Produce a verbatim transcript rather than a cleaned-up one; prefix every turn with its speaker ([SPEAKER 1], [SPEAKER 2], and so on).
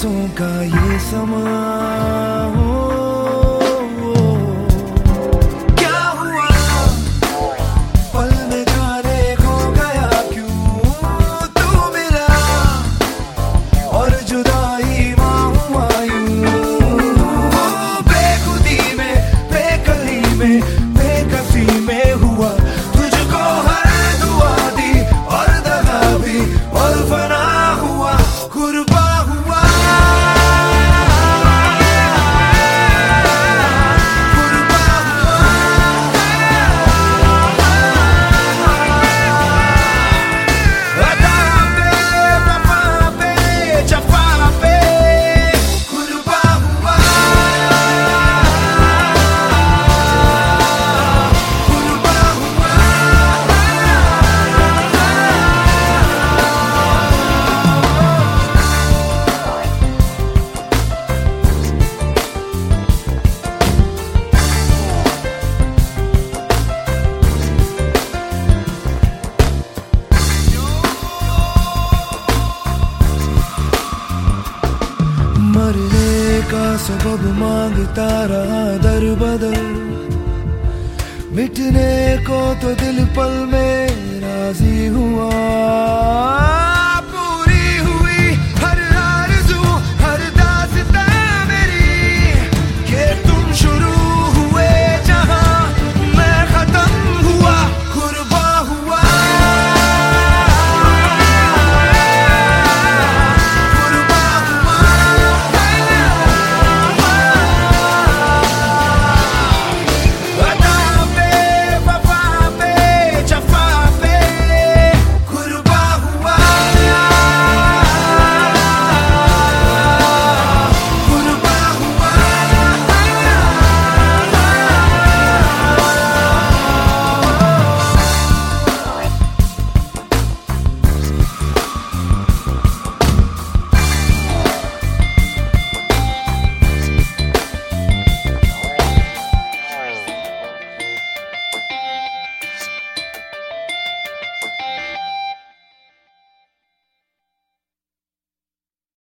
[SPEAKER 1] सांसों का ये समा हो। क्या हुआ पल में जाने खो गया क्यों तू मिला और जुदाई मायूं। बेखुदी में बेकली में बेकसी में हुआ तुझको हर दुआ दी और दगा भी और फना हुआ कुर्बा हुआ। मरने का सबब मांगता रहा दर बदर, मिटने को तो दिल पल में